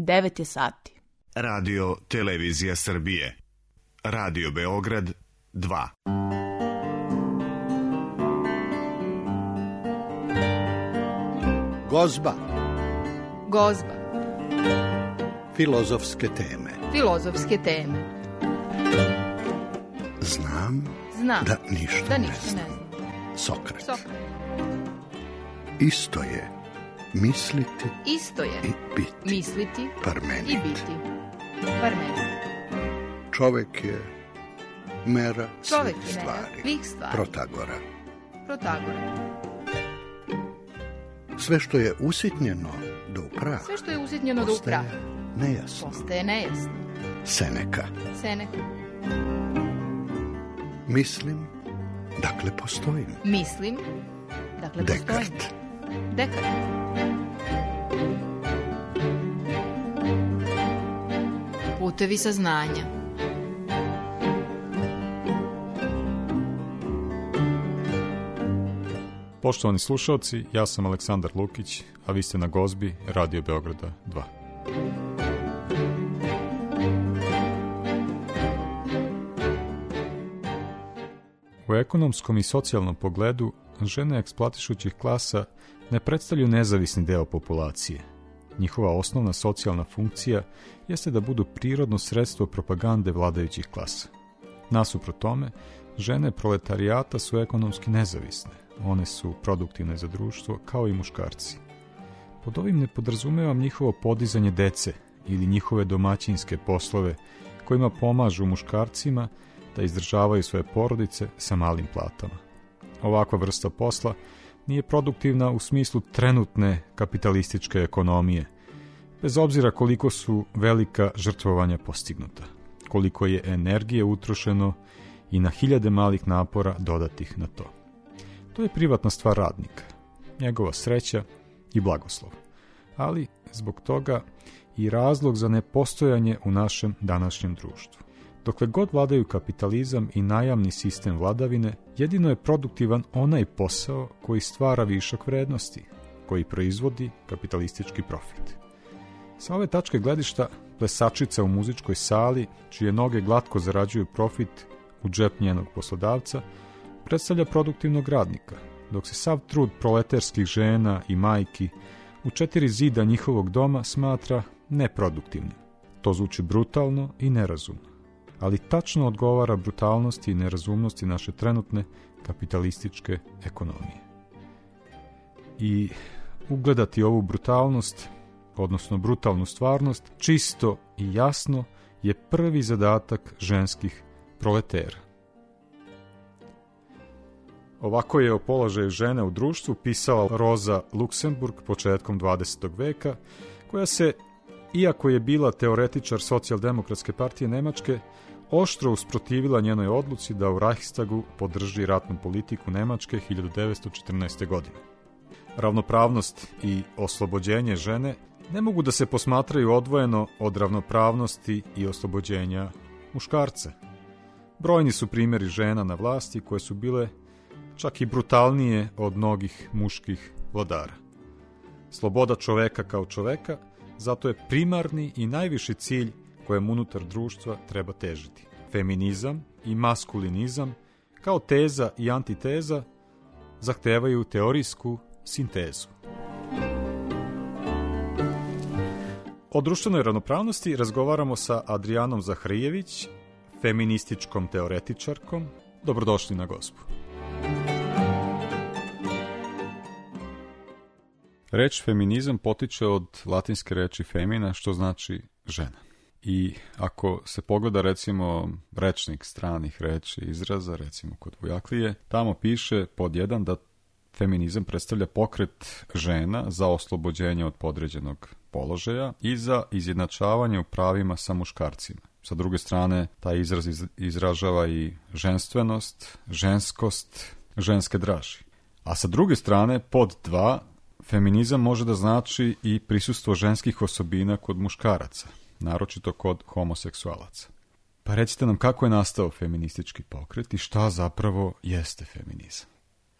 9 je sati. Radio Televizija Srbije. Radio Beograd 2. Gozba. Gozba. Filozofske teme. Filozofske teme. Znam da ništa ne znam. Sokrat. Isto je misliti i biti. Misliti Parmenid. i biti. Parmenid. Čovek je mera Čovek svih je mera stvari. svih stvari. Protagora. Sve što je usitnjeno do prah. Sve što je usitnjeno do prah. Postaje nejasno. Seneka. Mislim, dakle postojim. Dekart. Putevi saznanja. Poštovani slušalci, ja sam Aleksandar Lukić, a vi ste na Gozbi Radio Beograda 2. U ekonomskom i socijalnom pogledu, žene eksploatišućih klasa ne predstavljaju nezavisni deo populacije. Njihova osnovna socijalna funkcija jeste da budu prirodno sredstvo propagande vladajućih klasa. Nasuprot tome, žene proletarijata su ekonomski nezavisne. One su produktivne za društvo kao i muškarci. Pod ovim ne podrazumevam njihovo podizanje dece ili njihove domaćinske poslove kojima pomažu muškarcima da izdržavaju svoje porodice sa malim platama. Ovakva vrsta posla nije produktivna u smislu trenutne kapitalističke ekonomije, bez obzira koliko su velika žrtvovanja postignuta, koliko je energije utrošeno i na hiljade malih napora dodatih na to. To je privatna stvar radnika, njegova sreća i blagoslov, ali zbog toga i razlog za nepostojanje u našem današnjem društvu. Dokle god vladaju kapitalizam i najamni sistem vladavine, jedino je produktivan onaj posao koji stvara višak vrednosti, koji proizvodi kapitalistički profit. Sa ove tačke gledišta, plesačica u muzičkoj sali, čije noge glatko zarađuju profit u džep njenog poslodavca, predstavlja produktivnog radnika, dok se sav trud proleterskih žena i majki u 4 zida njihovog doma smatra neproduktivnim. To zvuči brutalno i nerazumno, ali tačno odgovara brutalnosti i nerazumnosti naše trenutne kapitalističke ekonomije. I ugledati ovu brutalnost, odnosno brutalnu stvarnost, čisto i jasno je prvi zadatak ženskih proletera. Ovako je o položaju žene u društvu pisala Roza Luxemburg početkom 20. veka, koja se, iako je bila teoretičar Socijaldemokratske partije Nemačke, oštro usprotivila njenoj odluci da u Reichstagu podrži ratnu politiku Nemačke 1914. godine. Ravnopravnost i oslobođenje žene ne mogu da se posmatraju odvojeno od ravnopravnosti i oslobođenja muškarca. Brojni su primjeri žena na vlasti koje su bile čak i brutalnije od mnogih muških vladara. Sloboda čoveka kao čoveka zato je primarni i najviši cilj kojem unutar društva treba težiti. Feminizam i maskulinizam kao teza i antiteza zahtevaju teorijsku sintezu. O društvenoj ravnopravnosti razgovaramo sa Adrijanom Zaharijević, feminističkom teoretičarkom. Dobrodošli na Gozbu. Reč feminizam potiče od latinske reči femina, što znači žena. I ako se pogleda recimo rečnik stranih reči izraza, recimo kod Vujaklije, tamo piše pod 1 da feminizam predstavlja pokret žena za oslobođenje od podređenog položaja i za izjednačavanje u pravima sa muškarcima. Sa druge strane, taj izraz izražava i ženstvenost, ženskost, ženske draži. A sa druge strane, pod 2, feminizam može da znači i prisustvo ženskih osobina kod muškaraca, naročito kod homoseksualaca. Pa recite nam kako je nastao feministički pokret i šta zapravo jeste feminizam?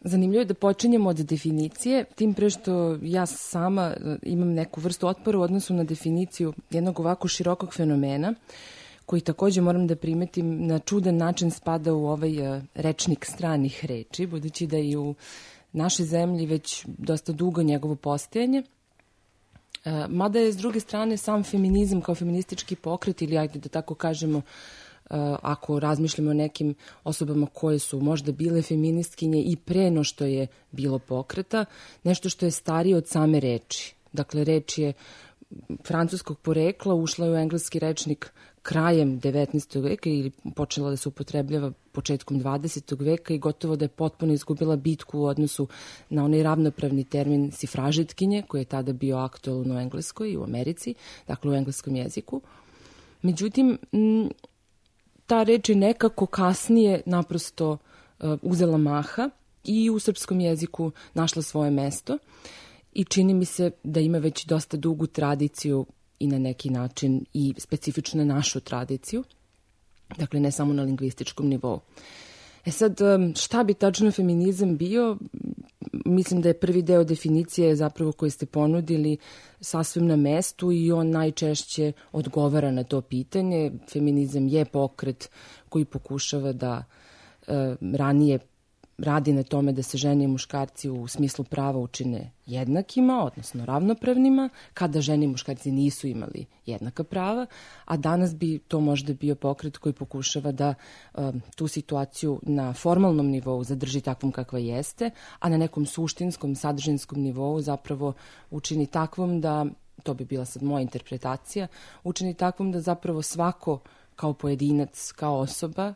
Zanimljivo je da počinjemo od definicije, tim pre što ja sama imam neku vrstu otpora u odnosu na definiciju jednog ovako širokog fenomena, koji takođe moram da primetim na čudan način spada u ovaj rečnik stranih reči, budući da i u našoj zemlji već dosta dugo njegovo postojanje. Mada je s druge strane sam feminizam kao feministički pokret, ili ajde da tako kažemo, ako razmišljamo o nekim osobama koje su možda bile feministkinje i pre no što je bilo pokreta, nešto što je starije od same reči. Dakle, reč je francuskog porekla, ušla je u engleski rečnik krajem 19. veka ili počela da se upotrebljava početkom 20. veka i gotovo da je potpuno izgubila bitku u odnosu na onaj ravnopravni termin sifražetkinje, koji je tada bio aktualan u Engleskoj i u Americi, dakle u engleskom jeziku. Međutim, ta reč je nekako kasnije naprosto uzela maha i u srpskom jeziku našla svoje mesto i čini mi se da ima već dosta dugu tradiciju i na neki način i specifično našu tradiciju, dakle ne samo na lingvističkom nivou. Sad, šta bi tačno feminizam bio? Mislim da je prvi deo definicije zapravo koji ste ponudili sasvim na mestu i on najčešće odgovara na to pitanje. Feminizam je pokret koji pokušava da ranije radi na tome da se žene i muškarci u smislu prava učine jednakima, odnosno ravnopravnima, kada žene i muškarci nisu imali jednaka prava, a danas bi to možda bio pokret koji pokušava da tu situaciju na formalnom nivou zadrži takvom kakva jeste, a na nekom suštinskom, sadržinskom nivou zapravo učini takvom da, to bi bila sad moja interpretacija, učini takvom da zapravo svako kao pojedinac, kao osoba,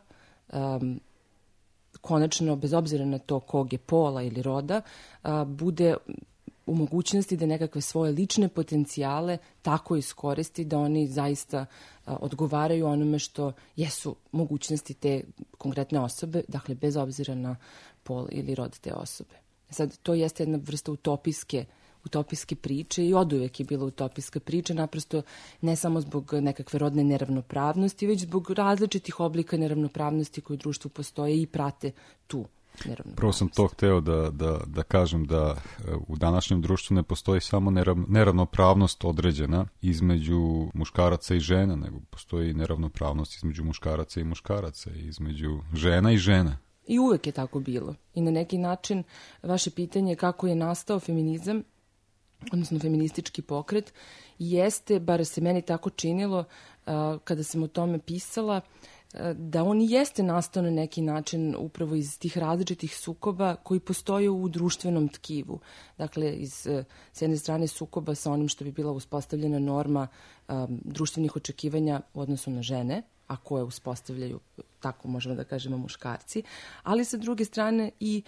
konačno, bez obzira na to kog je pola ili roda, bude u mogućnosti da nekakve svoje lične potencijale tako iskoristi da oni zaista odgovaraju onome što jesu mogućnosti te konkretne osobe, dakle bez obzira na pol ili rod te osobe. Sad, to jeste jedna vrsta utopijske priče i oduvek je bila utopijska priča, naprosto ne samo zbog nekakve rodne neravnopravnosti, već zbog različitih oblika neravnopravnosti koje u društvu postoje i prate tu neravnopravnost. Prvo sam to hteo da kažem da u današnjem društvu ne postoji samo neravnopravnost određena između muškaraca i žena, nego postoji neravnopravnost između muškaraca i muškaraca, između žena i žena. I uvek je tako bilo. I na neki način vaše pitanje kako je nastao feminizam, odnosno feministički pokret, jeste, bar se meni tako činilo kada sam o tome pisala, da on jeste nastao na neki način upravo iz tih različitih sukoba koji postoje u društvenom tkivu. Dakle, s jedne strane sukoba sa onim što bi bila uspostavljena norma društvenih očekivanja u odnosu na žene, a koje uspostavljaju, tako možemo da kažemo, muškarci, ali sa druge strane i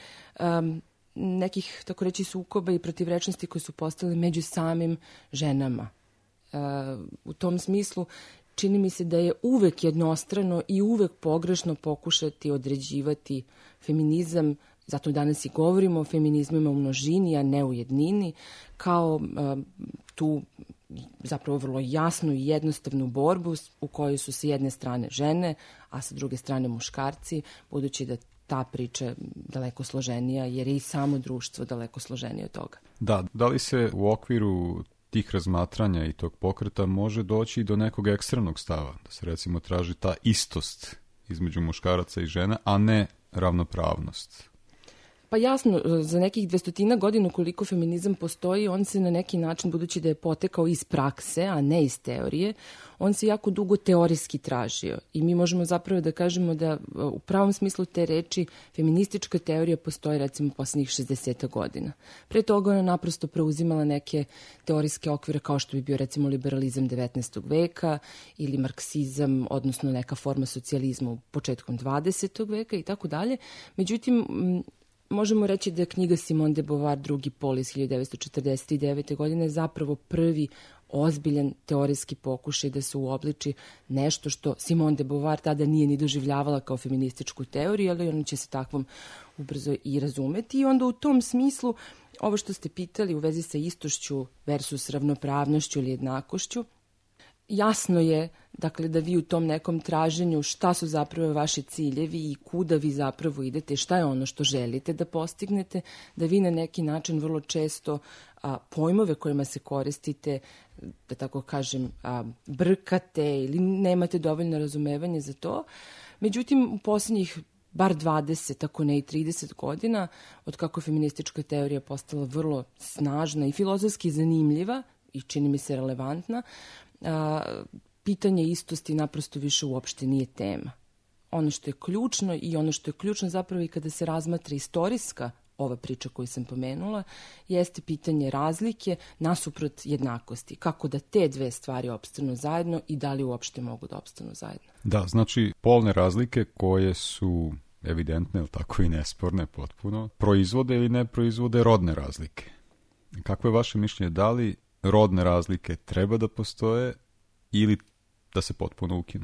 nekih, tako reći, sukoba i protivrečnosti koje su postale među samim ženama. U tom smislu čini mi se da je uvek jednostrano i uvek pogrešno pokušati određivati feminizam, zato danas i govorimo o feminizmima u množini, a ne u jednini, kao tu zapravo vrlo jasnu i jednostavnu borbu u kojoj su s jedne strane žene, a sa druge strane muškarci, budući da ta priča je daleko složenija, jer je i samo društvo daleko složenije od toga. Da li se u okviru tih razmatranja i tog pokreta može doći do nekog ekstremnog stava, da se recimo traži ta istost između muškaraca i žena, a ne ravnopravnost? Pa jasno, za nekih 200 godina koliko feminizam postoji, on se na neki način, budući da je potekao iz prakse, a ne iz teorije, on se jako dugo teorijski tražio. I mi možemo zapravo da kažemo da u pravom smislu te reči feministička teorija postoji recimo poslednjih 60 godina. Pre toga ona naprosto preuzimala neke teorijske okvire kao što bi bio recimo liberalizam 19. veka ili marksizam, odnosno neka forma socijalizma u početkom 20. veka i tako dalje. Međutim, možemo reći da je knjiga Simone de Beauvoir Drugi pol iz 1949. godine zapravo prvi ozbiljan teorijski pokušaj da se uobliči nešto što Simone de Beauvoir tada nije ni doživljavala kao feminističku teoriju, ali ona će se takvom ubrzo i razumeti. I onda u tom smislu, ovo što ste pitali u vezi sa istošću versus ravnopravnošću ili jednakošću, jasno je, dakle, da vi u tom nekom traženju šta su zapravo vaši ciljevi i kuda vi zapravo idete, šta je ono što želite da postignete, da vi na neki način vrlo često pojmove kojima se koristite, da tako kažem, brkate ili nemate dovoljno razumevanje za to. Međutim, u posljednjih bar 20, ako ne i 30 godina, od kako je feministička teorija postala vrlo snažna i filozofski zanimljiva i čini mi se relevantna, pitanje istosti naprosto više uopšte nije tema. Ono što je ključno i ono što je ključno zapravo i kada se razmatra istorijska ova priča koju sam pomenula, jeste pitanje razlike nasuprot jednakosti. Kako da te dve stvari opstanu zajedno i da li uopšte mogu da opstanu zajedno. Da, znači polne razlike koje su evidentne, ili tako i nesporne potpuno, proizvode ili ne proizvode rodne razlike. Kako je vaše mišljenje, da li rodne razlike treba da postoje ili da se potpuno ukinu?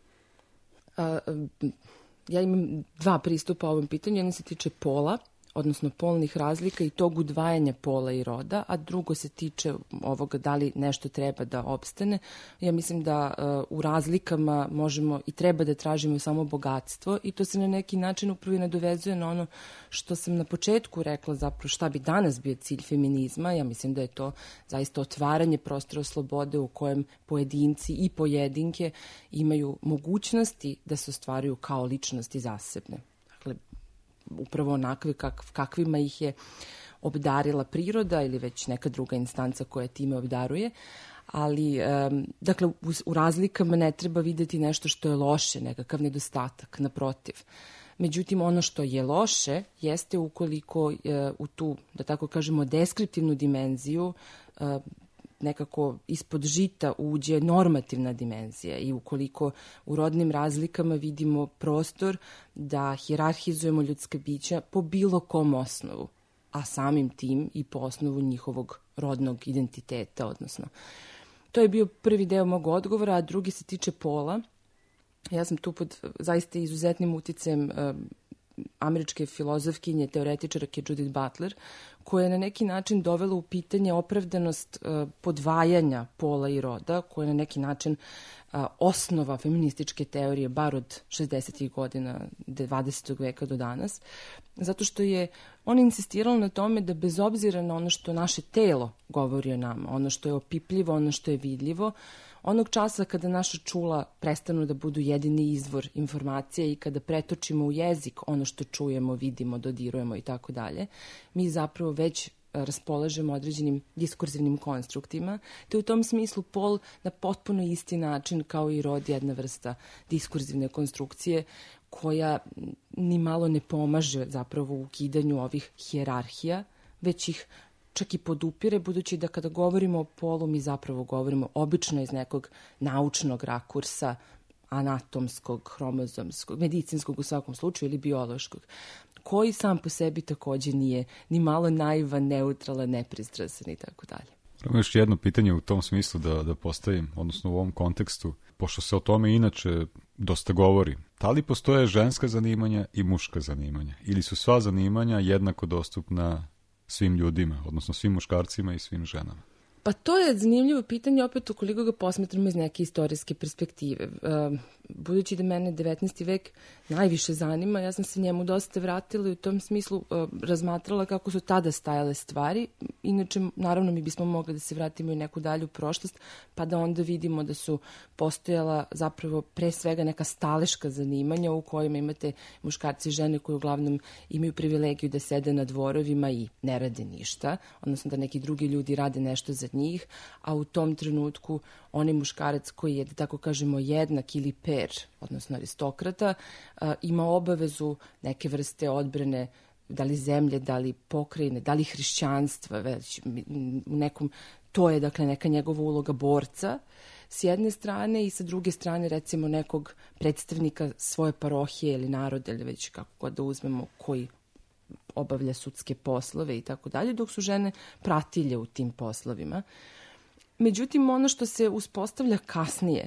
Ja imam dva pristupa ovom pitanju. Jedan se tiče pola, odnosno polnih razlika i tog udvajanja pola i roda, a drugo se tiče ovoga da li nešto treba da opstane. Ja mislim da u razlikama možemo i treba da tražimo samo bogatstvo i to se na neki način upravo nadovezuje na ono što sam na početku rekla, zapravo šta bi danas bio cilj feminizma. Ja mislim da je to zaista otvaranje prostora slobode u kojem pojedinci i pojedinke imaju mogućnosti da se ostvaruju kao ličnosti zasebne. Dakle, upravo onakve kakvima ih je obdarila priroda ili već neka druga instanca koja time obdaruje. Ali, dakle, u razlikama ne treba videti nešto što je loše, nekakav nedostatak, naprotiv. Međutim, ono što je loše jeste ukoliko u tu, da tako kažemo, deskriptivnu dimenziju nekako ispod žita uđe normativna dimenzija i ukoliko u rodnim razlikama vidimo prostor da hijerarhizujemo ljudska bića po bilo kom osnovu, a samim tim i po osnovu njihovog rodnog identiteta, odnosno. To je bio prvi deo mog odgovora, a drugi se tiče pola. Ja sam tu pod zaista izuzetnim uticajem američke filozofkinje, teoretičarke Judith Butler, koja je na neki način dovela u pitanje opravdanost podvajanja pola i roda, koja je na neki način osnova feminističke teorije, bar od 60. godina 20. veka do danas, zato što je on insistirala na tome da bez obzira na ono što naše telo govori o nama, ono što je opipljivo, ono što je vidljivo, onog časa kada naša čula prestanu da budu jedini izvor informacije i kada pretočimo u jezik ono što čujemo, vidimo, dodirujemo i tako dalje, mi zapravo već raspolažemo određenim diskurzivnim konstruktima, te u tom smislu pol na potpuno isti način kao i rod jedna vrsta diskurzivne konstrukcije koja ni malo ne pomaže zapravo u ukidanju ovih hijerarhija, već ih čak i podupire, budući da kada govorimo o polu, mi zapravo govorimo obično iz nekog naučnog rakursa, anatomskog, hromozomskog, medicinskog u svakom slučaju ili biološkog, koji sam po sebi također nije ni malo naivan, neutralan, nepristrasan i tako dalje. Prvo još jedno pitanje u tom smislu da postavim, odnosno u ovom kontekstu, pošto se o tome inače dosta govori. Da li postoje ženska zanimanja i muška zanimanja? Ili su sva zanimanja jednako dostupna svim ljudima, odnosno svim muškarcima i svim ženama? Pa to je zanimljivo pitanje, opet ukoliko ga posmetramo iz neke istorijske perspektive. Budući da mene 19. vek najviše zanima, ja sam se njemu dosta vratila i u tom smislu razmatrala kako su tada stajale stvari. Inače, naravno, mi bismo mogli da se vratimo i neku dalju prošlost, pa da onda vidimo da su postojala zapravo pre svega neka staleška zanimanja u kojima imate muškarci i žene koji uglavnom imaju privilegiju da sede na dvorovima i ne rade ništa, odnosno da neki drugi ljudi rade nešto za njih, a u tom trenutku onaj muškarac koji je, da tako kažemo, jednak ili per, odnosno aristokrata, ima obavezu neke vrste odbrane, da li zemlje, da li pokrajine, da li hrišćanstva, već u nekom, to je dakle neka njegova uloga borca s jedne strane i sa druge strane recimo nekog predstavnika svoje parohije ili naroda ili već kako god da uzmemo koji obavlja sudske poslove i tako dalje, dok su žene pratilje u tim poslovima. Međutim, ono što se uspostavlja kasnije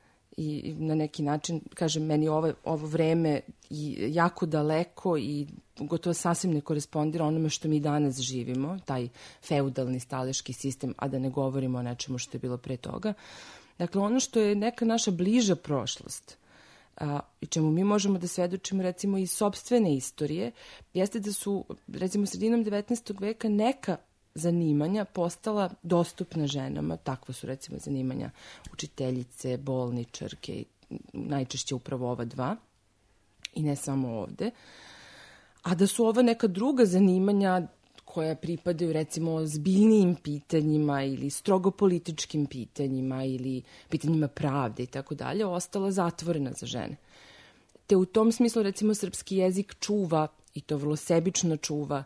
i na neki način, kažem, meni ovo vreme i jako daleko i gotovo sasvim ne korespondira onome što mi danas živimo, taj feudalni staleški sistem, a da ne govorimo o nečemu što je bilo pre toga. Dakle, ono što je neka naša bliža prošlost, i čemu mi možemo da svedočimo recimo iz sopstvene istorije, jeste da su recimo sredinom 19. veka neka zanimanja postala dostupna ženama, takvo su recimo zanimanja učiteljice, bolničarke, najčešće upravo ova dva, i ne samo ovde, a da su ova neka druga zanimanja koja pripadaju recimo zbiljnijim pitanjima ili strogo političkim pitanjima ili pitanjima pravde i tako dalje, ostala zatvorena za žene. Te u tom smislu recimo srpski jezik čuva, i to vrlo sebično čuva,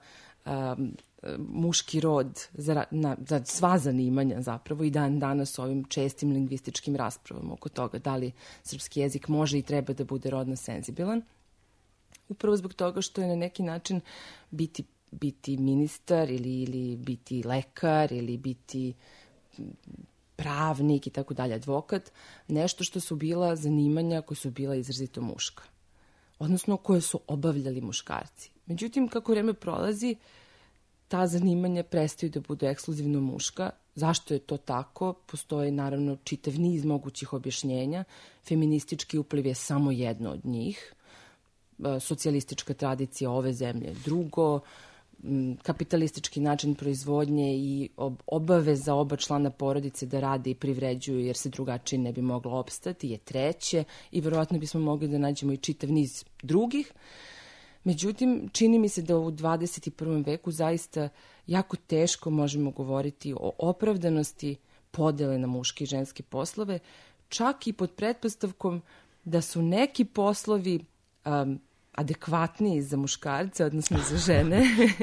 muški rod za sva zanimanja zapravo i dan danas ovim čestim lingvističkim raspravama oko toga da li srpski jezik može i treba da bude rodno senzibilan. Upravo zbog toga što je na neki način biti ministar ili biti lekar ili biti pravnik i tako dalje, advokat, nešto što su bila zanimanja koja su bila izrazito muška. Odnosno koje su obavljali muškarci. Međutim, kako vreme prolazi, ta zanimanja prestaju da budu ekskluzivno muška. Zašto je to tako? Postoji naravno čitav niz mogućih objašnjenja. Feministički upliv je samo jedno od njih. Socijalistička tradicija ove zemlje drugo, kapitalistički način proizvodnje i obaveza oba člana porodice da rade i privređuju jer se drugačije ne bi moglo opstati je treće i verovatno bismo mogli da nađemo i čitav niz drugih. Međutim, čini mi se da u 21. veku zaista jako teško možemo govoriti o opravdanosti podele na muške i ženske poslove, čak i pod pretpostavkom da su neki poslovi adekvatniji za muškarce, odnosno za žene.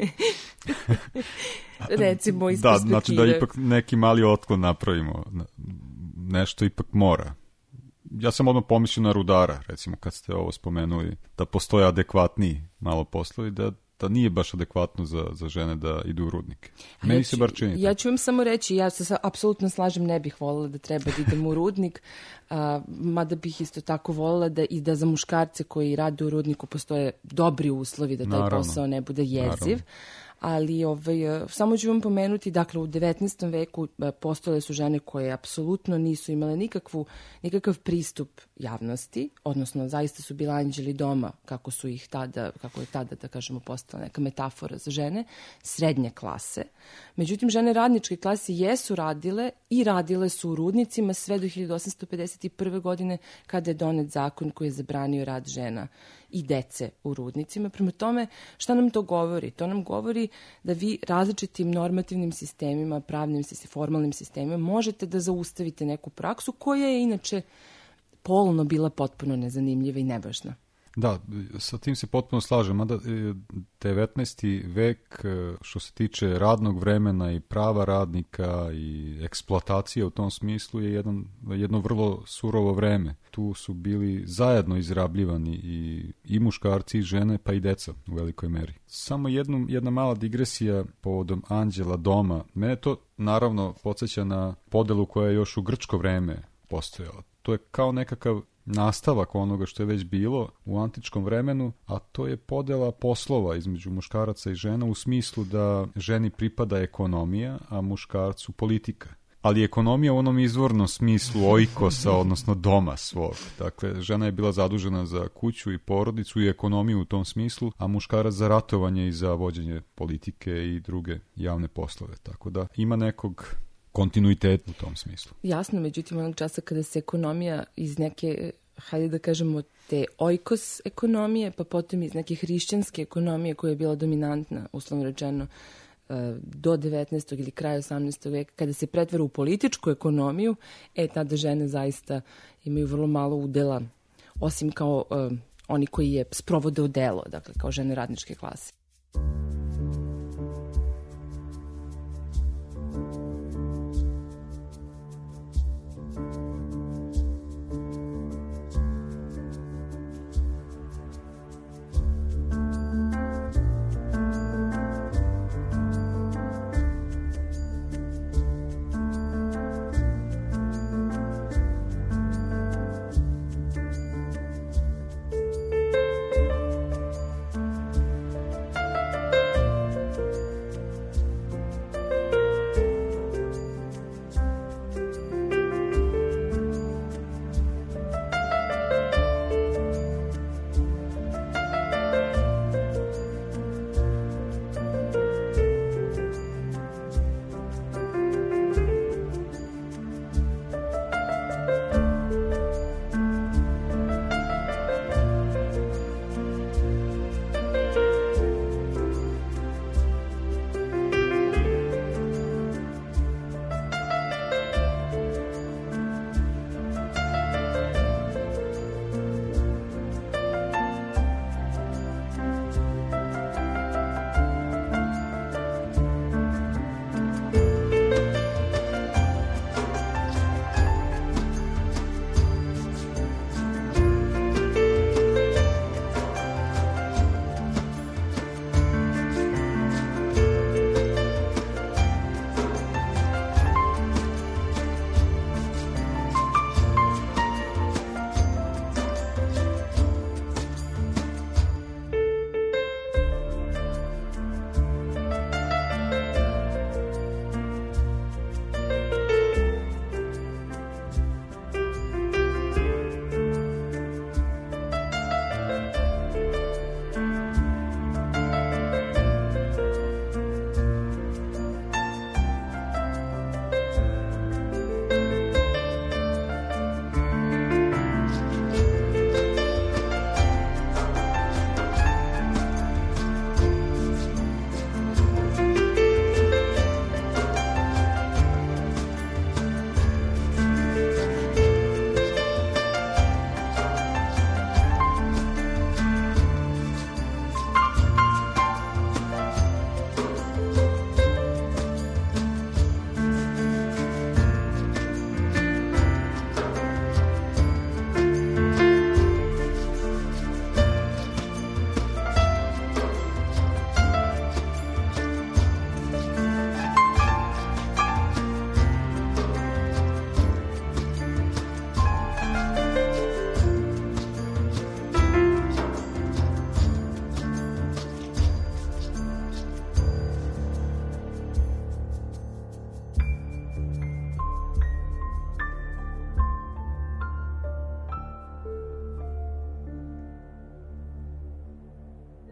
Recimo iz perspektive. Da, znači da ipak neki mali otklon napravimo. Nešto ipak mora. Ja sam odmah pomislio na rudara, recimo kad ste ovo spomenuli, da postoje adekvatniji malo poslovi, da nije baš adekvatno za žene da idu u rudnike. Meni se bar čini. Ja ću vam samo reći, ja se apsolutno slažem, ne bih voljela da treba da idem u rudnik, mada bih isto tako voljela da za muškarce koji rade u rudniku postoje dobri uslovi da taj posao ne bude jeziv. Ali samo ću vam pomenuti, dakle u 19. veku postojale su žene koje apsolutno nisu imale nikakav pristup javnosti, odnosno zaista su bile anđeli doma, kako je tada, da kažemo, postala neka metafora za žene, srednje klase. Međutim, žene radničke klase jesu radile i radile su u rudnicima sve do 1851. godine kada je donet zakon koji je zabranio rad žena i dece u rudnicima. Prema tome, šta nam to govori? To nam govori da vi različitim normativnim sistemima, pravnim sistemima, formalnim sistemima možete da zaustavite neku praksu koja je inače polno bila potpuno nezanimljiva i nevažna. Da, sa tim se potpuno slažem, mada 19. vek što se tiče radnog vremena i prava radnika i eksploatacije u tom smislu je jedno vrlo surovo vreme. Tu su bili zajedno izrabljivani i muškarci i žene pa i deca u velikoj meri. Samo jedna mala digresija povodom anđela doma. Mene to naravno podsjeća na podelu koja je još u grčko vreme postojala. To je kao nekakav nastavak onoga što je već bilo u antičkom vremenu, a to je podela poslova između muškaraca i žena u smislu da ženi pripada ekonomija, a muškarcu politika. Ali ekonomija u onom izvornom smislu oikosa, odnosno doma svog. Dakle, žena je bila zadužena za kuću i porodicu i ekonomiju u tom smislu, a muškarac za ratovanje i za vođenje politike i druge javne poslove. Tako da ima nekog kontinuitet u tom smislu. Jasno, međutim, onog časa kada se ekonomija iz neke, hajde da kažemo, te oikos ekonomije, pa potom iz neke hrišćanske ekonomije koja je bila dominantna, uslovno rečeno, do 19. ili kraja 18. veka, kada se pretvara u političku ekonomiju, tada žene zaista imaju vrlo malo udela, osim kao oni koji je sprovode u delo, dakle kao žene radničke klase.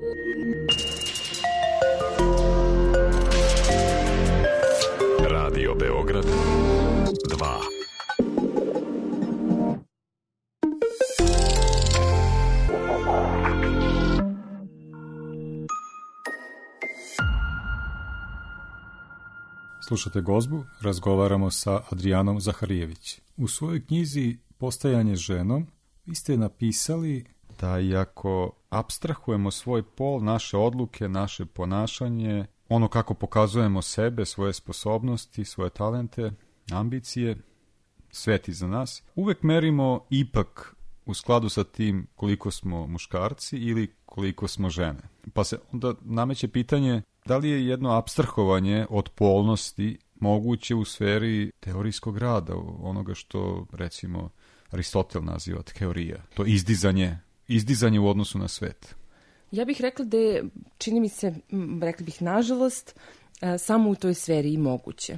Radio Beograd 2. Slušate Gozbu, razgovaramo sa Adrijanom Zaharijević. U svojoj knjizi Postajanje ženom vi ste napisali da iako apstrahujemo svoj pol, naše odluke, naše ponašanje, ono kako pokazujemo sebe, svoje sposobnosti, svoje talente, ambicije, svet iza nas, uvek merimo ipak u skladu sa tim koliko smo muškarci ili koliko smo žene. Pa se onda nameće pitanje da li je jedno apstrahovanje od polnosti moguće u sferi teorijskog rada, onoga što recimo Aristotel naziva teorija, to izdizanje u odnosu na svet. Ja bih rekla da je, čini mi se, rekla bih nažalost, samo u toj sferi i moguće.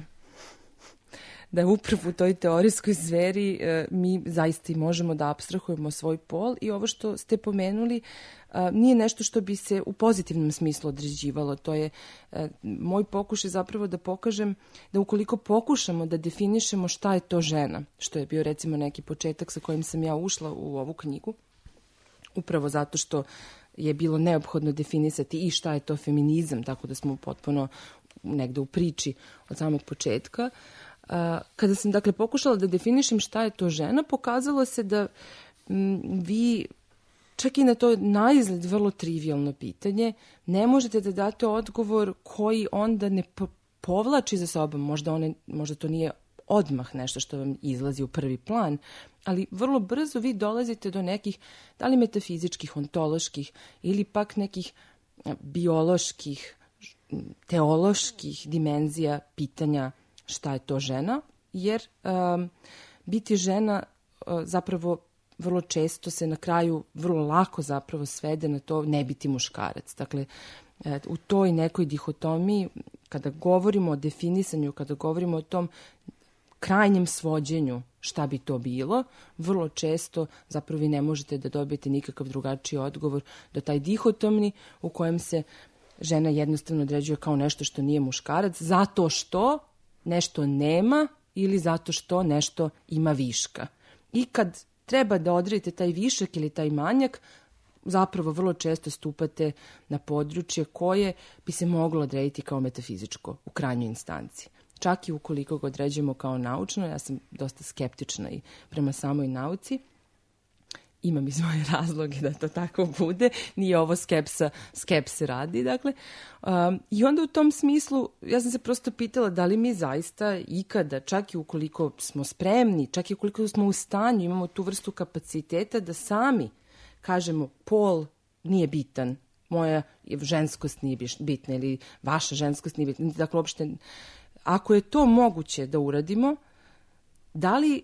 Da upravo u toj teorijskoj sferi mi zaista i možemo da apstrahujemo svoj pol i ovo što ste pomenuli nije nešto što bi se u pozitivnom smislu određivalo. To je moj pokušaj zapravo da pokažem da ukoliko pokušamo da definišemo šta je to žena, što je bio recimo neki početak sa kojim sam ja ušla u ovu knjigu, upravo zato što je bilo neophodno definisati i šta je to feminizam, tako da smo potpuno negde u priči od samog početka. Kada sam dakle pokušala da definišem šta je to žena, pokazalo se da vi čak i na to naizgled vrlo trivijalno pitanje ne možete da date odgovor koji onda ne povlači za sobom, možda to nije odmah nešto što vam izlazi u prvi plan, ali vrlo brzo vi dolazite do nekih, da li metafizičkih, ontoloških ili pak nekih bioloških, teoloških dimenzija pitanja šta je to žena, jer biti žena zapravo vrlo često se na kraju vrlo lako zapravo svede na to ne biti muškarac. Dakle, u toj nekoj dihotomiji, kada govorimo o definisanju, kada govorimo o tom krajnjem svođenju šta bi to bilo, vrlo često zapravo vi ne možete da dobijete nikakav drugačiji odgovor do taj dihotomni u kojem se žena jednostavno određuje kao nešto što nije muškarac, zato što nešto nema ili zato što nešto ima viška. I kad treba da odredite taj višak ili taj manjak, zapravo vrlo često stupate na područje koje bi se moglo odrediti kao metafizičko u krajnjoj instanci. Čak i ukoliko ga određujemo kao naučno, ja sam dosta skeptična i prema samoj nauci, imam i svoje razloge da to tako bude, nije ovo skepse radi, dakle. I onda u tom smislu, ja sam se prosto pitala da li mi zaista ikada, čak i ukoliko smo spremni, čak i ukoliko smo u stanju, imamo tu vrstu kapaciteta da sami kažemo pol nije bitan, moja ženskost nije bitna ili vaša ženskost nije bitna, dakle uopšte, ako je to moguće da uradimo, da li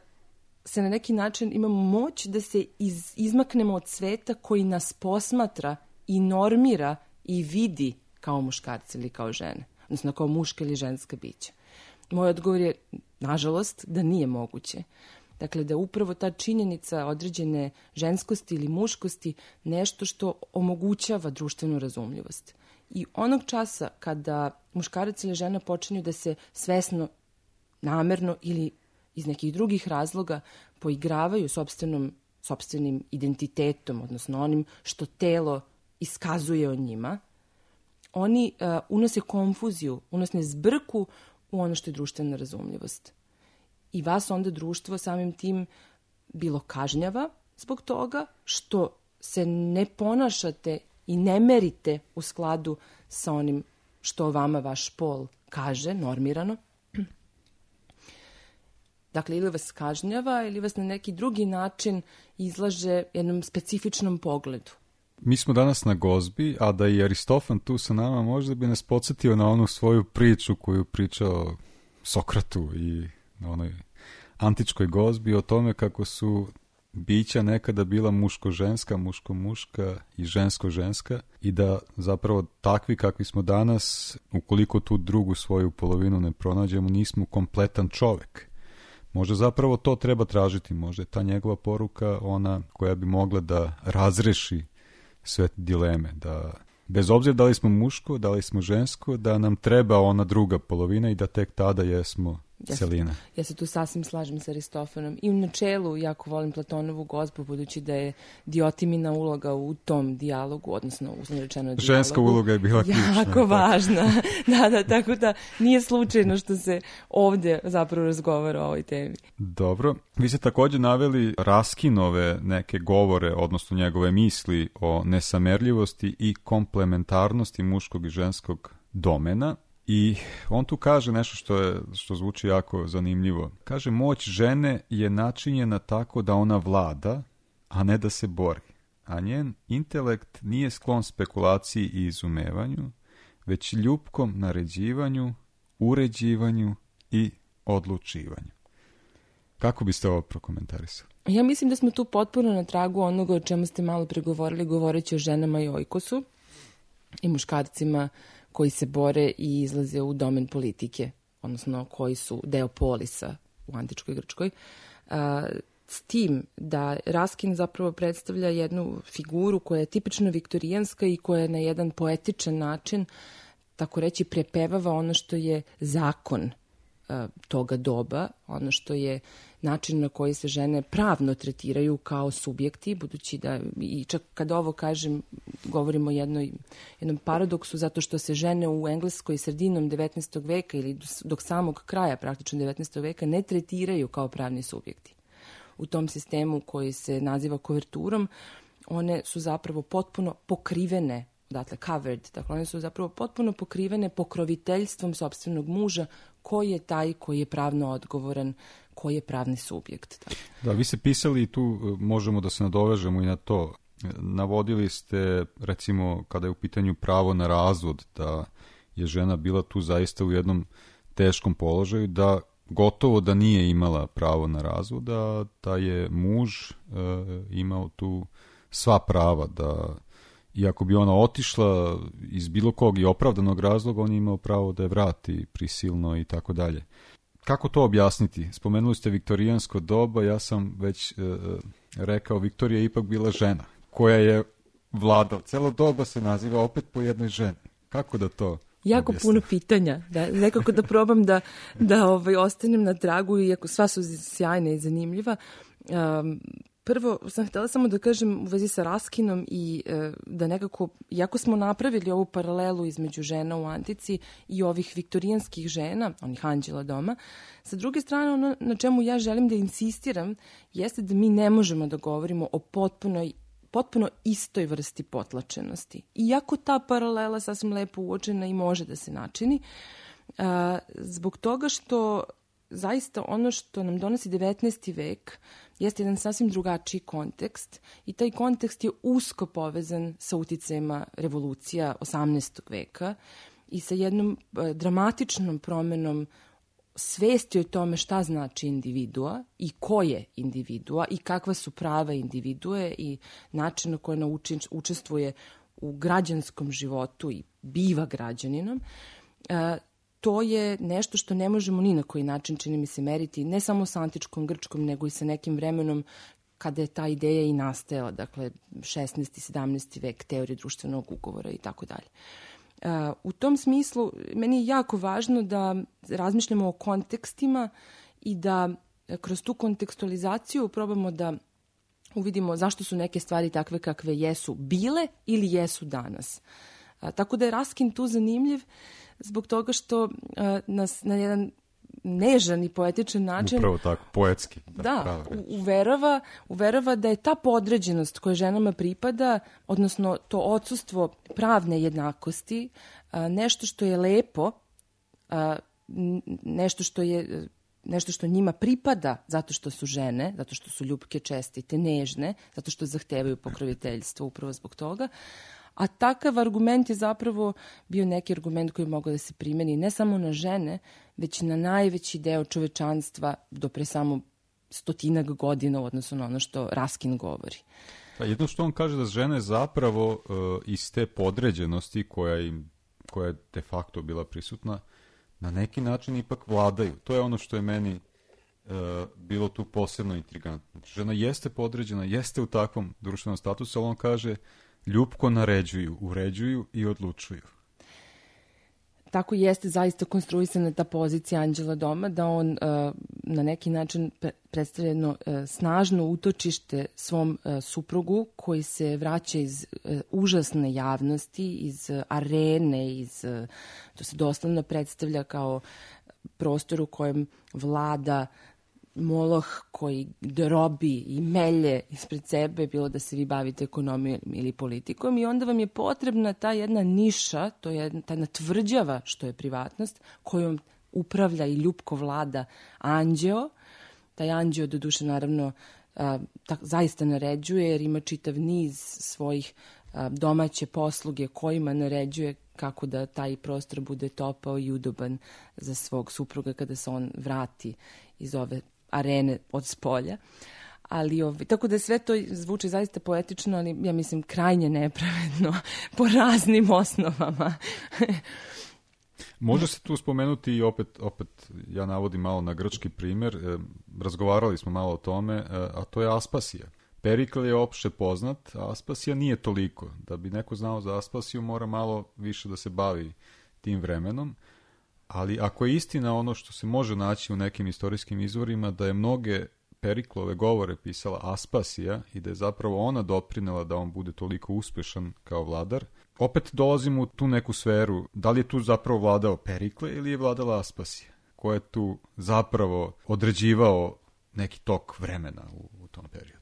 se na neki način imamo moć da se izmaknemo od sveta koji nas posmatra i normira i vidi kao muškarci ili kao žene, odnosno kao muška ili ženska bića. Moj odgovor je, nažalost, da nije moguće. Dakle, da upravo ta činjenica određene ženskosti ili muškosti nešto što omogućava društvenu razumljivost. I onog časa kada muškarac ili žena počinju da se svesno, namerno ili iz nekih drugih razloga poigravaju sopstvenim identitetom, odnosno onim što telo iskazuje o njima, oni unose konfuziju, unose zbrku u ono što je društvena razumljivost. I vas onda društvo samim tim bilo kažnjava zbog toga što se ne ponašate i ne merite u skladu sa onim što vama vaš pol kaže, normirano. Dakle, ili vas kažnjava ili vas na neki drugi način izlaže jednom specifičnom pogledu. Mi smo danas na gozbi, a da je Aristofan tu sa nama, možda bi nas podsjetio na onu svoju priču koju pričao Sokratu i na onoj antičkoj gozbi o tome kako su bića nekada bila muško-ženska, muško-muška i žensko-ženska i da zapravo takvi kakvi smo danas, ukoliko tu drugu svoju polovinu ne pronađemo, nismo kompletan čovek. Možda zapravo to treba tražiti, možda je ta njegova poruka ona koja bi mogla da razreši sve dileme, da bez obzira da li smo muško, da li smo žensko, da nam treba ona druga polovina i da tek tada jesmo celina. Ja se tu sasvim slažem sa Aristofanom. I u načelu jako volim Platonovu Gozbu, budući da je Diotimina uloga u tom dijalogu, odnosno uslovno rečeno dijalogu. Ženska uloga je bila ključna. Jako važna. Da, tako da nije slučajno što se ovdje zapravo razgovara o ovoj temi. Dobro. Vi ste također naveli Raskinove neke govore, odnosno njegove misli o nesamerljivosti i komplementarnosti muškog i ženskog domena. I on tu kaže nešto što zvuči jako zanimljivo. Kaže, moć žene je načinjena tako da ona vlada, a ne da se bori. A njen intelekt nije sklon spekulaciji i izumevanju, već ljupkom naređivanju, uređivanju i odlučivanju. Kako biste ovo prokomentarisali? Ja mislim da smo tu potpuno na tragu onoga o čemu ste malo pregovorili, govoreći o ženama i ojkosu i muškarcima koji se bore i izlaze u domen politike, odnosno koji su deo polisa u antičkoj Grčkoj. S tim da Raskin zapravo predstavlja jednu figuru koja je tipično viktorijanska i koja je na jedan poetičan način, tako reći, prepevava ono što je zakon toga doba, ono što je način na koji se žene pravno tretiraju kao subjekti, budući da, i čak kad ovo kažem, govorimo o jednom paradoksu, zato što se žene u Engleskoj sredinom 19. veka ili dok samog kraja praktično 19. veka ne tretiraju kao pravni subjekti. U tom sistemu koji se naziva koverturom, one su zapravo potpuno pokrivene, dakle covered, dakle one su zapravo potpuno pokrivene pokroviteljstvom sopstvenog muža, koji je taj koji je pravno odgovoran, koji je pravni subjekt. Da, vi ste pisali i tu možemo da se nadovežemo i na to. Navodili ste, recimo, kada je u pitanju pravo na razvod, da je žena bila tu zaista u jednom teškom položaju, da gotovo da nije imala pravo na razvod, da je muž imao tu sva prava, da iako bi ona otišla iz bilo kog i opravdanog razloga, on je imao pravo da je vrati prisilno i tako dalje. Kako to objasniti? Spomenuli ste viktorijansko doba, ja sam već rekao, Viktorija je ipak bila žena koja je vladala. Celo doba se naziva opet po jednoj ženi. Kako da to jako objasnim? Puno pitanja. Nekako da probam da ostanem na tragu, iako sva su sjajna i zanimljiva. Prvo sam htjela samo da kažem u vezi sa Raskinom i da nekako, iako smo napravili ovu paralelu između žena u antici i ovih viktorijanskih žena, onih anđela doma, sa druge strane ono na čemu ja želim da insistiram jeste da mi ne možemo da govorimo o potpuno istoj vrsti potlačenosti. Iako ta paralela sasvim lepo uočena i može da se načini, zbog toga što zaista ono što nam donosi 19. vek jeste jedan sasvim drugačiji kontekst i taj kontekst je usko povezan sa uticajima revolucija 18. veka i sa jednom dramatičnom promenom svesti o tome šta znači individua i ko je individua i kakva su prava individue i način na koji ona učestvuje u građanskom životu i biva građaninom. To je nešto što ne možemo ni na koji način, čini mi se, meriti, ne samo sa antičkom Grčkom, nego i sa nekim vremenom kada je ta ideja i nastajala, dakle 16. 17. vek, teorije društvenog ugovora i tako dalje. U tom smislu, meni je jako važno da razmišljamo o kontekstima i da kroz tu kontekstualizaciju probamo da uvidimo zašto su neke stvari takve kakve jesu bile ili jesu danas. Tako da je Raskin tu zanimljiv zbog toga što nas na jedan nežan i poetičan način upravo tako, poetski. Uverava da je ta podređenost koja ženama pripada, odnosno to odsustvo pravne jednakosti, nešto što je lepo, nešto što njima pripada zato što su žene, zato što su ljubke, čestite, nežne, zato što zahtevaju pokroviteljstvo upravo zbog toga. A takav argument je zapravo bio neki argument koji mogao da se primeni ne samo na žene, već na najveći deo čovečanstva do pre samo 100 godina u odnosu na ono što Raskin govori. Jedno što on kaže da žene zapravo iz te podređenosti koja je de facto bila prisutna, na neki način ipak vladaju. To je ono što je meni bilo tu posebno intrigantno. Žena jeste podređena, jeste u takvom društvenom statusu, ali on kaže ljupko naređuju, uređuju i odlučuju. Tako jeste zaista konstruisana ta pozicija anđela doma, da on na neki način predstavlja jedno snažno utočište svom suprugu koji se vraća iz užasne javnosti, iz arene, to se doslovno predstavlja kao prostor u kojem vlada moloh koji drobi i melje ispred sebe, bilo da se vi bavite ekonomijom ili politikom, i onda vam je potrebna ta jedna niša, to je ta jedna tvrđava što je privatnost, kojom upravlja i ljupko vlada anđeo. Taj anđeo doduše naravno zaista naređuje, jer ima čitav niz svojih domaće posluge kojima naređuje kako da taj prostor bude topao i udoban za svog supruga kada se on vrati iz ove arene od spolja. Ali tako da sve to zvuči zaista poetično, ali ja mislim krajnje nepravedno po raznim osnovama. Može se tu spomenuti i opet ja navodim malo na grčki primjer, razgovarali smo malo o tome, a to je Aspasija. Perikl je opšte poznat, a Aspasija nije toliko. Da bi neko znao za Aspasiju, mora malo više da se bavi tim vremenom. Ali ako je istina ono što se može naći u nekim istorijskim izvorima, da je mnoge Periklove govore pisala Aspasija i da je zapravo ona doprinela da on bude toliko uspešan kao vladar, opet dolazimo u tu neku sferu. Da li je tu zapravo vladao Perikle ili je vladala Aspasija? Ko je tu zapravo određivao neki tok vremena u tom periodu?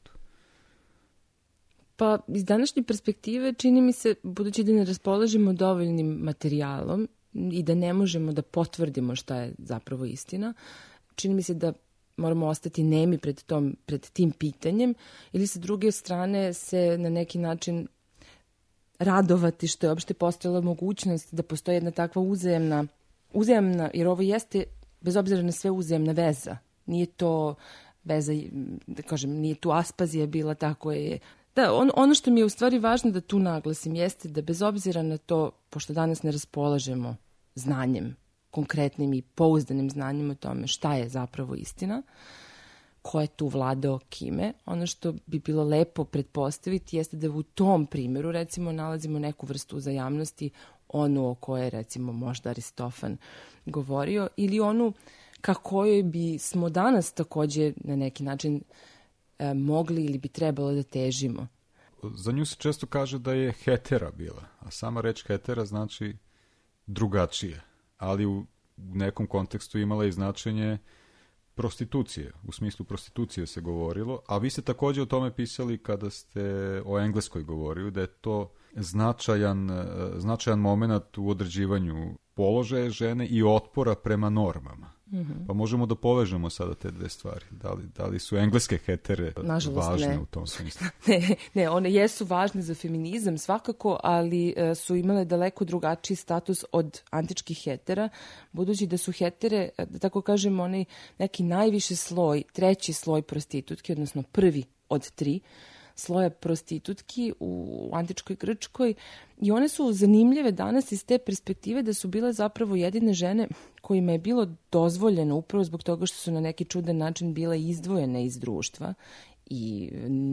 Pa iz današnje perspektive čini mi se, budući da ne raspolažemo dovoljnim materijalom i da ne možemo da potvrdimo šta je zapravo istina, čini mi se da moramo ostati nemi pred tim pitanjem, ili sa druge strane se na neki način radovati što je uopšte postojala mogućnost da postoji jedna takva uzajamna, jer ovo jeste, bez obzira na sve, uzajamna veza. Nije to veza, da kažem, nije tu Aspazija bila tako je. Da, ono što mi je u stvari važno da tu naglasim jeste da bez obzira na to, pošto danas ne raspolažemo znanjem, konkretnim i pouzdanim znanjem o tome šta je zapravo istina, ko je tu vladao kime, ono što bi bilo lepo pretpostaviti jeste da u tom primjeru recimo nalazimo neku vrstu uzajamnosti, onu o kojoj recimo možda Aristofan govorio, ili onu ka kojoj bi smo danas takođe na neki način mogli ili bi trebalo da težimo. Za nju se često kaže da je hetera bila, a sama reč hetera znači drugačije, ali u nekom kontekstu imala i značenje prostitucije. U smislu prostitucije se govorilo, a vi ste također o tome pisali kada ste o Engleskoj govorili, da je to značajan moment u određivanju položaja žene i otpora prema normama. Pa možemo da povežemo sada te dve stvari. Da li su engleske hetere važne u tom smislu? Ne, one jesu važne za feminizam svakako, ali su imale daleko drugačiji status od antičkih hetera, budući da su hetere, da tako kažem, onaj neki najviši sloj, treći sloj prostitutki, odnosno prvi od 3 sloja prostitutki u antičkoj Grčkoj, i one su zanimljive danas iz te perspektive da su bile zapravo jedine žene kojima je bilo dozvoljeno upravo zbog toga što su na neki čudan način bile izdvojene iz društva i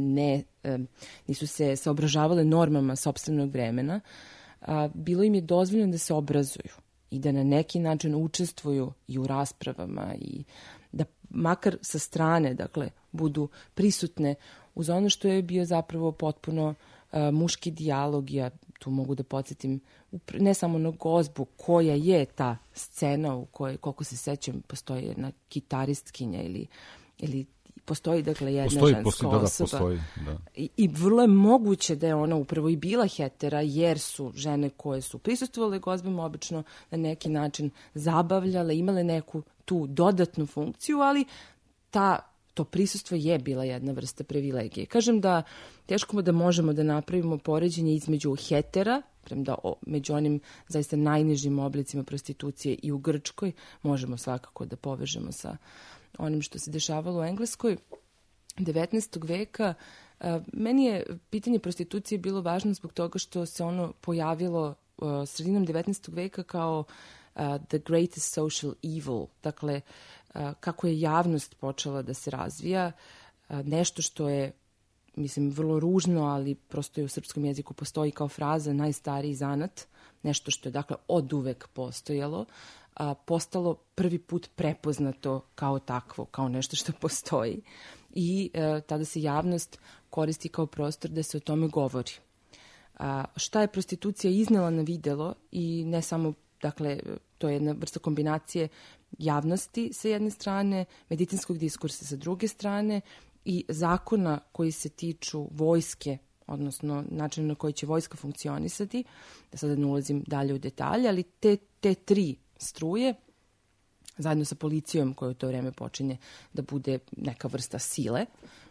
nisu se saobražavale normama sopstvenog vremena, bilo im je dozvoljeno da se obrazuju i da na neki način učestvuju i u raspravama i da makar sa strane, dakle, budu prisutne uz ono što je bio zapravo potpuno muški dijalog. Ja tu mogu da podsjetim ne samo na Gozbu, koja je ta scena u kojoj, koliko se sećam, postoji jedna kitaristkinja ili postoji, dakle, jedna ženska osoba. Postoji, da. I vrlo je moguće da je ona upravo i bila hetera, jer su žene koje su prisustvovale Gozbama obično na neki način zabavljale, imale neku tu dodatnu funkciju, ali to prisustvo je bila jedna vrsta privilegije. Kažem da teško da možemo da napravimo poređenje između hetera, premda među onim zaista najnižim oblicima prostitucije i u Grčkoj, možemo svakako da povežemo sa onim što se dešavalo u Engleskoj 19. veka. Meni je pitanje prostitucije bilo važno zbog toga što se ono pojavilo sredinom 19. veka kao the greatest social evil, dakle, kako je javnost počela da se razvija, nešto što je mislim, vrlo ružno, ali prosto je u srpskom jeziku postoji kao fraza najstariji zanat, nešto što je, dakle, oduvek postojalo, postalo prvi put prepoznato kao takvo, kao nešto što postoji. I tada se javnost koristi kao prostor da se o tome govori. Šta je prostitucija iznela na videlo i ne samo, dakle, to je jedna vrsta kombinacije javnosti sa jedne strane, medicinskog diskursa sa druge strane i zakona koji se tiču vojske, odnosno načina na koji će vojska funkcionisati, da sada ne ulazim dalje u detalje, ali te tri struje, zajedno sa policijom koja u to vreme počinje da bude neka vrsta sile,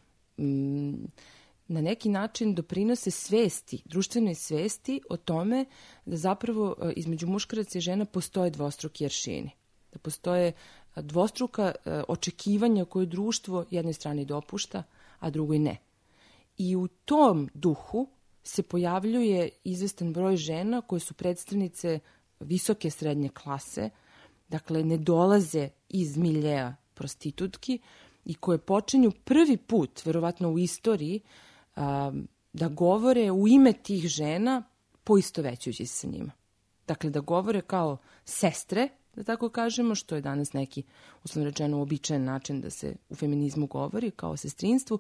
na neki način doprinose svesti, društvenoj svesti o tome da zapravo između muškaraca i žena postoje dvostruki aršini. Da postoje dvostruka očekivanja koje društvo jednoj strani dopušta, a drugoj ne. I u tom duhu se pojavljuje izvestan broj žena koje su predstavnice visoke srednje klase, dakle ne dolaze iz miljeja prostitutki i koje počinju prvi put, verovatno u istoriji, da govore u ime tih žena poistovećujući se sa njima. Dakle, da govore kao sestre, da tako kažemo, što je danas neki, uslovno rečeno, uobičajen način da se u feminizmu govori, kao sestrinstvu,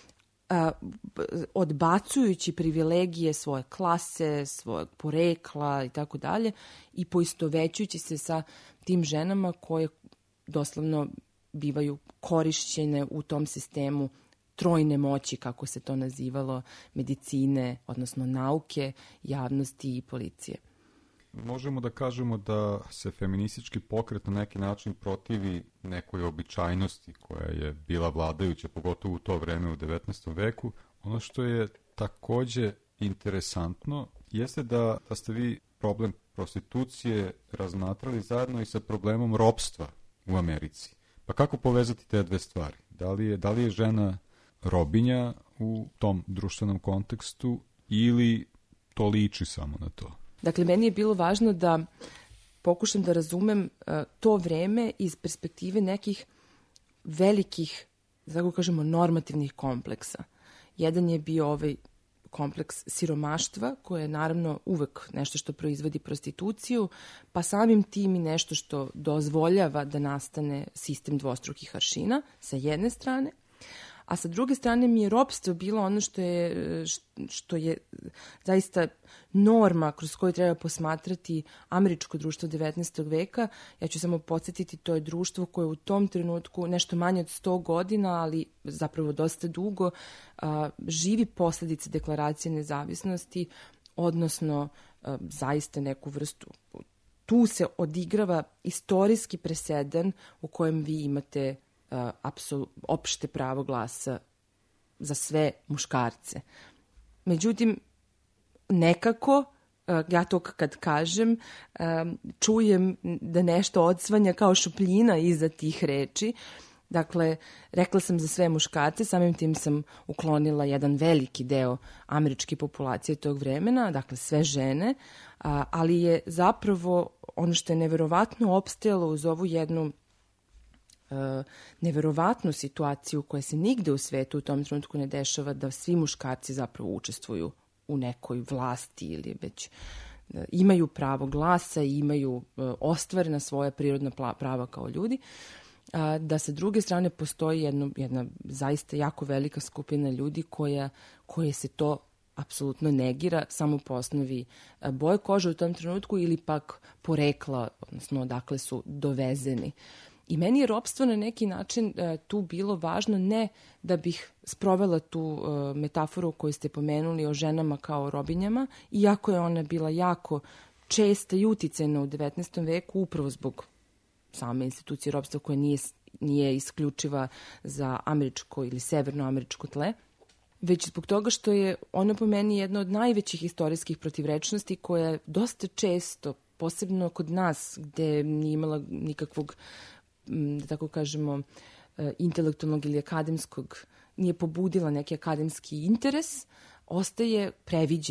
odbacujući privilegije svoje klase, svojeg porekla i tako dalje i poistovećujući se sa tim ženama koje doslovno bivaju korišćene u tom sistemu trojne moći, kako se to nazivalo, medicine, odnosno nauke, javnosti i policije. Možemo da kažemo da se feministički pokret na neki način protivi nekoj običajnosti koja je bila vladajuća, pogotovo u to vreme u 19. veku. Ono što je takođe interesantno jeste da ste vi problem prostitucije razmatrali zajedno i sa problemom ropstva u Americi. Pa kako povezati te dve stvari? Da li je žena robinja u tom društvenom kontekstu ili to liči samo na to? Dakle, meni je bilo važno da pokušam da razumem to vreme iz perspektive nekih velikih, da tako kažemo, normativnih kompleksa. Jedan je bio ovaj kompleks siromaštva, koje je naravno uvek nešto što proizvodi prostituciju, pa samim tim i nešto što dozvoljava da nastane sistem dvostrukih aršina, sa jedne strane, a sa druge strane mi je ropstvo bilo ono što je zaista norma kroz koju treba posmatrati američko društvo 19. veka. Ja ću samo podsjetiti, to je društvo koje u tom trenutku nešto manje od 100 godina, ali zapravo dosta dugo, živi posledice deklaracije nezavisnosti, odnosno zaista neku vrstu. Tu se odigrava istorijski presedan u kojem vi imate opšte pravo glasa za sve muškarce. Međutim, nekako, ja to kad kažem, čujem da nešto odsvanja kao šupljina iza tih reči. Dakle, rekla sam za sve muškarce, samim tim sam uklonila jedan veliki deo američke populacije tog vremena, dakle sve žene, ali je zapravo ono što je neverovatno opstajalo uz ovu jednu neverovatnu situaciju koja se nigde u svetu u tom trenutku ne dešava, da svi muškarci zapravo učestvuju u nekoj vlasti ili već imaju pravo glasa i imaju ostvarena svoja prirodna prava kao ljudi, da sa druge strane postoji jedna zaista jako velika skupina ljudi koje se to apsolutno negira samo po osnovi boje kože u tom trenutku ili pak porekla, odnosno odakle su dovezeni. I meni je ropstvo na neki način tu bilo važno, ne da bih sprovela tu metaforu koju ste pomenuli o ženama kao robinjama, iako je ona bila jako česta i uticajna u 19. veku upravo zbog same institucije ropstva koja nije isključiva za američko ili severnoameričko tle, već zbog toga što je ona po meni jedna od najvećih istorijskih protivrečnosti koja je dosta često, posebno kod nas gde nije imala nikakvog, da tako kažemo, intelektualnog ili akademskog, nije pobudila neki akademski interes, ostaje previđena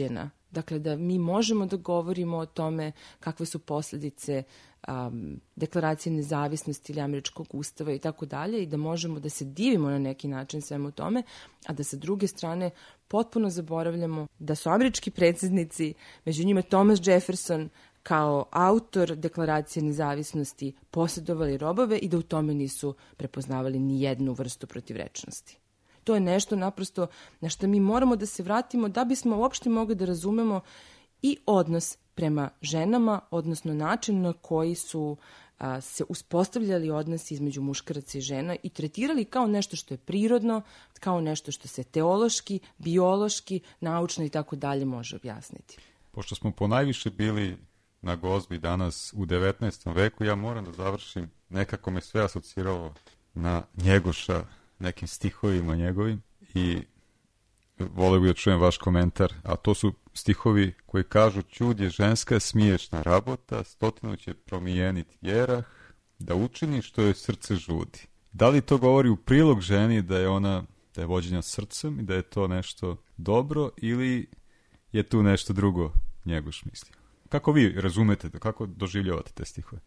Dakle, da mi možemo da govorimo o tome kakve su posljedice deklaracije nezavisnosti ili američkog ustava i tako dalje, i da možemo da se divimo na neki način svemu tome, a da sa druge strane potpuno zaboravljamo da su američki predsjednici, među njima Thomas Jefferson, kao autor deklaracije nezavisnosti, posjedovali robove i da u tome nisu prepoznavali ni jednu vrstu protivrečnosti. To je nešto naprosto na što mi moramo da se vratimo da bismo uopšte mogli da razumemo i odnos prema ženama, odnosno način na koji su se uspostavljali odnosi između muškaraca i žena i tretirali kao nešto što je prirodno, kao nešto što se teološki, biološki, naučno i tako dalje može objasniti. Pošto smo ponajviše bili na Gozbi danas u 19. veku, ja moram da završim, nekako me sve asociralo na Njegoša, nekim stihovima njegovim, i voleo bih da čujem vaš komentar, a to su stihovi koji kažu: čud je ženska smiješna rabota, stotinu će promijeniti jerah, da učini što joj srce žudi. Da li to govori u prilog ženi da je vođenja srcem i da je to nešto dobro, ili je tu nešto drugo Njegoš mislio? Kako vi razumete, kako doživljavate te stihove?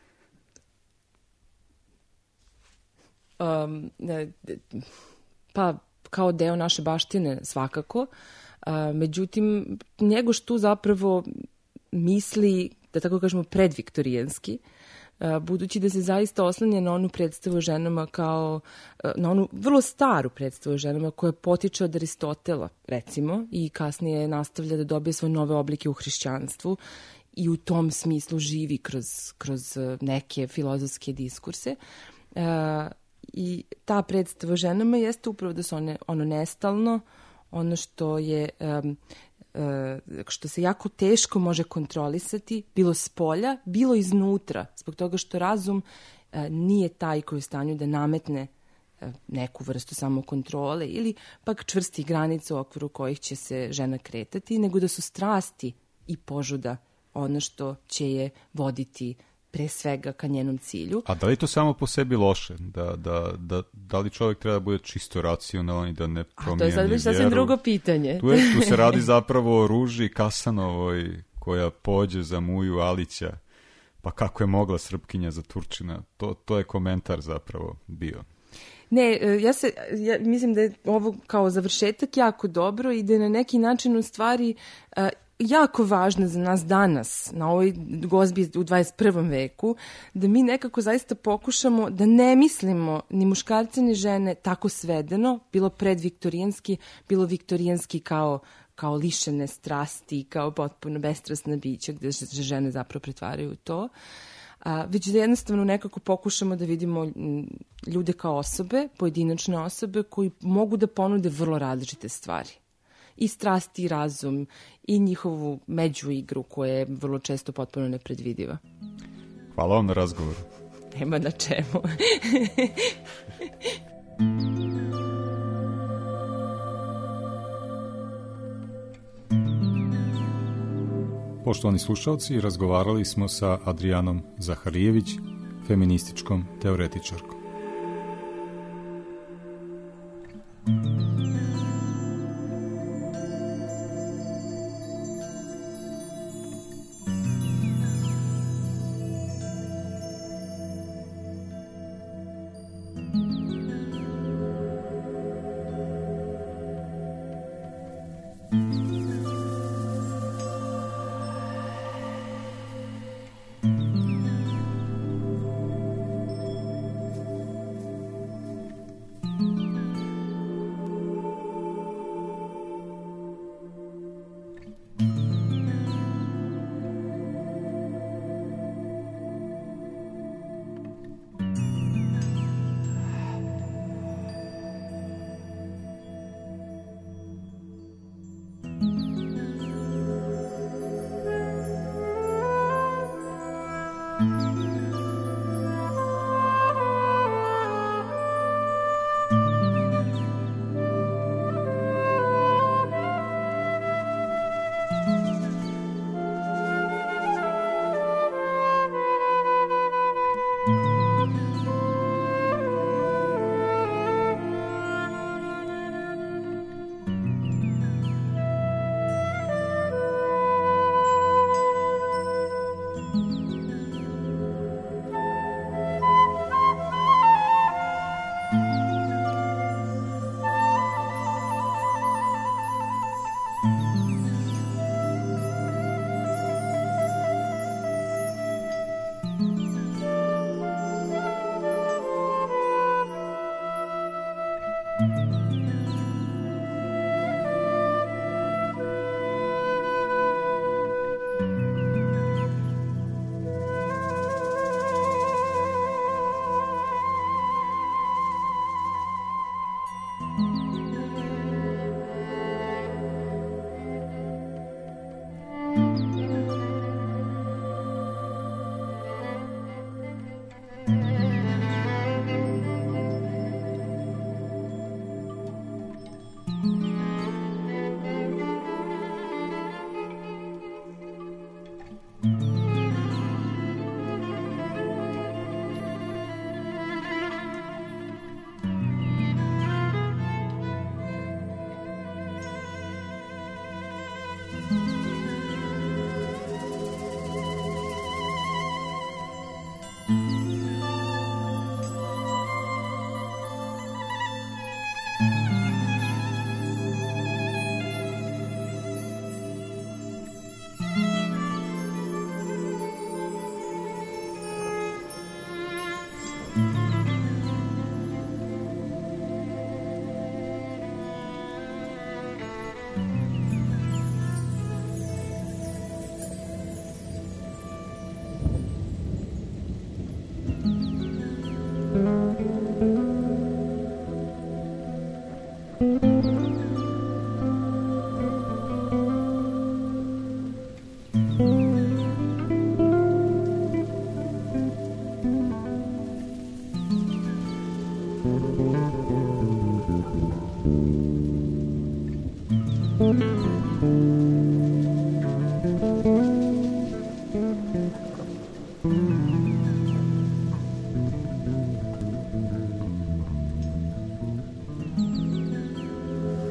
Pa kao deo naše baštine svakako. Međutim, Njegoš tu zapravo misli, da tako kažemo, predviktorijanski, budući da se zaista oslanja na onu predstavu o ženama kao, na onu vrlo staru predstavu o ženama koja potiče od Aristotela, recimo, i kasnije nastavlja da dobije svoje nove oblike u hrišćanstvu i u tom smislu živi kroz neke filozofske diskurse. I ta predstava o ženama jeste upravo da su ono nestalno, ono što je što se jako teško može kontrolisati, bilo spolja, bilo iznutra, zbog toga što razum nije taj koji je u stanju da nametne neku vrstu samokontrole ili pak čvrsti granice u okviru kojih će se žena kretati, nego da su strasti i požuda ono što će je voditi pre svega ka njenom cilju. A da li to samo po sebi loše? Da li čovjek treba da bude čisto racionalan i da ne promijeni vjeru? A to je sad već sasvim drugo pitanje. Tu se radi zapravo o Ruži Kasanovoj koja pođe za Muju Alića. Pa kako je mogla Srpkinja za Turčina? To je komentar zapravo bio. Ne, ja mislim da je ovo kao završetak jako dobro i da je na neki način u stvari jako važno za nas danas, na ovoj Gozbi u 21. veku, da mi nekako zaista pokušamo da ne mislimo ni muškarce ni žene tako svedeno, bilo predviktorijanski, bilo viktorijanski kao lišene strasti, kao potpuno bestrasna bića gde se žene zapravo pretvaraju u to, već da jednostavno nekako pokušamo da vidimo ljude kao osobe, pojedinačne osobe koji mogu da ponude vrlo različite stvari. I strasti i razum i njihovu međuigru koja je vrlo često potpuno nepredvidiva. Hvala vam na razgovoru. Nema na čemu. Poštovani slušalci, razgovarali smo sa Adrijanom Zaharijević, feminističkom teoretičarkom.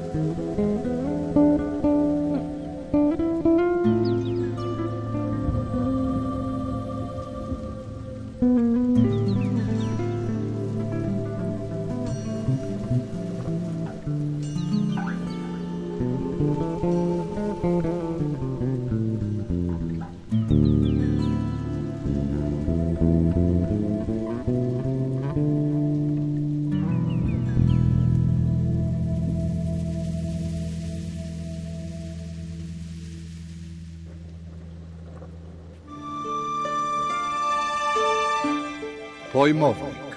Pojmovnik.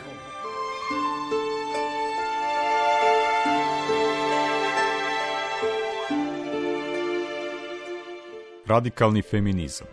Radikalni feminizam.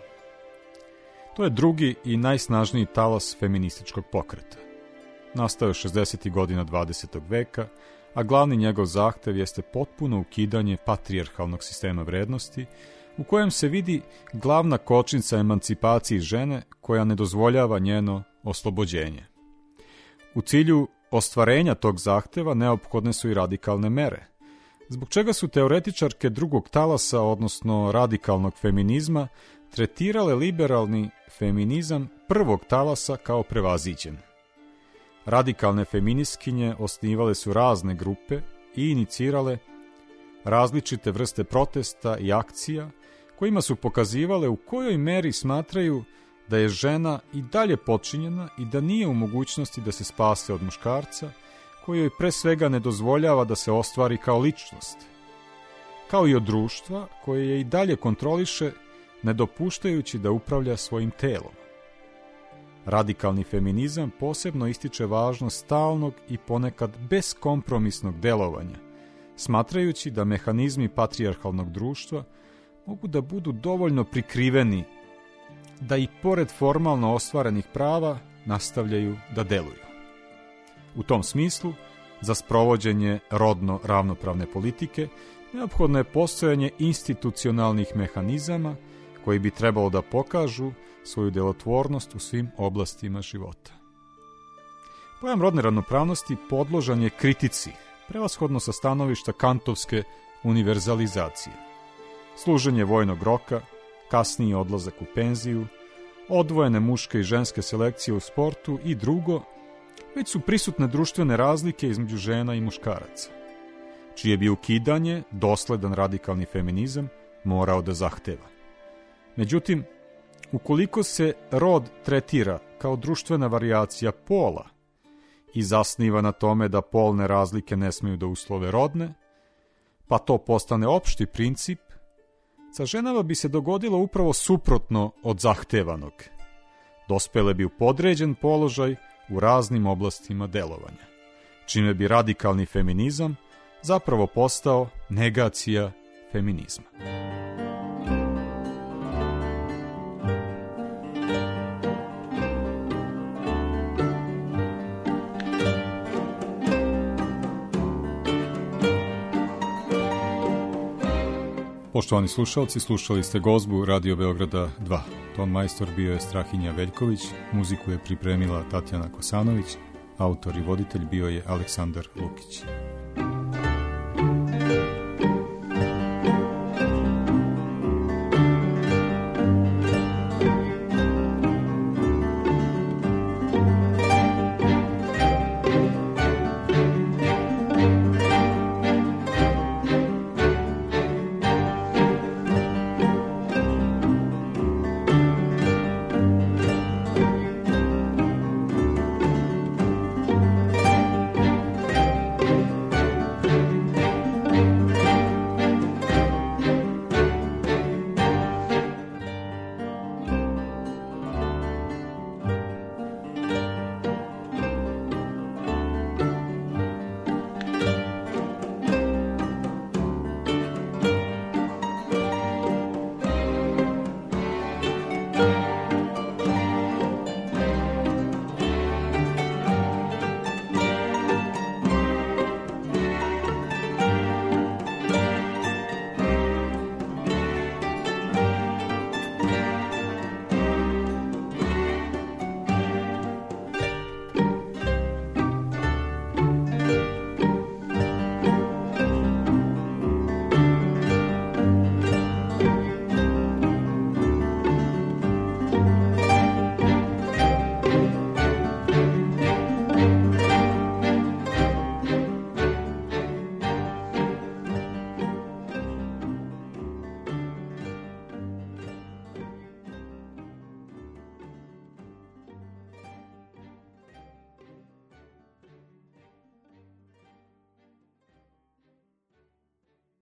To je drugi i najsnažniji talas feminističkog pokreta. Nastao je 60. godina 20. veka, a glavni njegov zahtev jeste potpuno ukidanje patrijarhalnog sistema vrednosti, u kojem se vidi glavna kočnica emancipaciji žene koja ne dozvoljava njeno oslobođenje. U cilju ostvarenja tog zahteva neophodne su i radikalne mere, zbog čega su teoretičarke drugog talasa, odnosno radikalnog feminizma, tretirale liberalni feminizam prvog talasa kao prevaziđen. Radikalne feministkinje osnivale su razne grupe i inicirale različite vrste protesta i akcija, kojima su pokazivale u kojoj meri smatraju da je žena i dalje potčinjena i da nije u mogućnosti da se spase od muškarca, koji joj pre svega ne dozvoljava da se ostvari kao ličnost, kao i od društva koje je i dalje kontroliše, ne dopuštajući da upravlja svojim telom. Radikalni feminizam posebno ističe važnost stalnog i ponekad beskompromisnog delovanja, smatrajući da mehanizmi patrijarhalnog društva mogu da budu dovoljno prikriveni da i pored formalno ostvarenih prava nastavljaju da deluju. U tom smislu, za sprovođenje rodno ravnopravne politike neophodno je postojanje institucionalnih mehanizama koji bi trebalo da pokažu svoju delotvornost u svim oblastima života. Pojam rodne ravnopravnosti podložan je kritici, prevashodno sa stanovišta kantovske univerzalizacije. Služenje vojnog roka, kasniji odlazak u penziju, odvojene muške i ženske selekcije u sportu i drugo, već su prisutne društvene razlike između žena i muškaraca, čije bi ukidanje dosledan radikalni feminizam morao da zahteva. Međutim, ukoliko se rod tretira kao društvena varijacija pola i zasniva na tome da polne razlike ne smeju da uslove rodne, pa to postane opšti princip, sa ženama bi se dogodilo upravo suprotno od zahtevanog. Dospele bi u podređen položaj u raznim oblastima delovanja, čime bi radikalni feminizam zapravo postao negacija feminizma. Poštovani slušalci, slušali ste gozbu Radio Beograda 2. Ton majstor bio je Strahinja Veljković, muziku je pripremila Tatjana Kosanović, autor i voditelj bio je Aleksandar Lukić.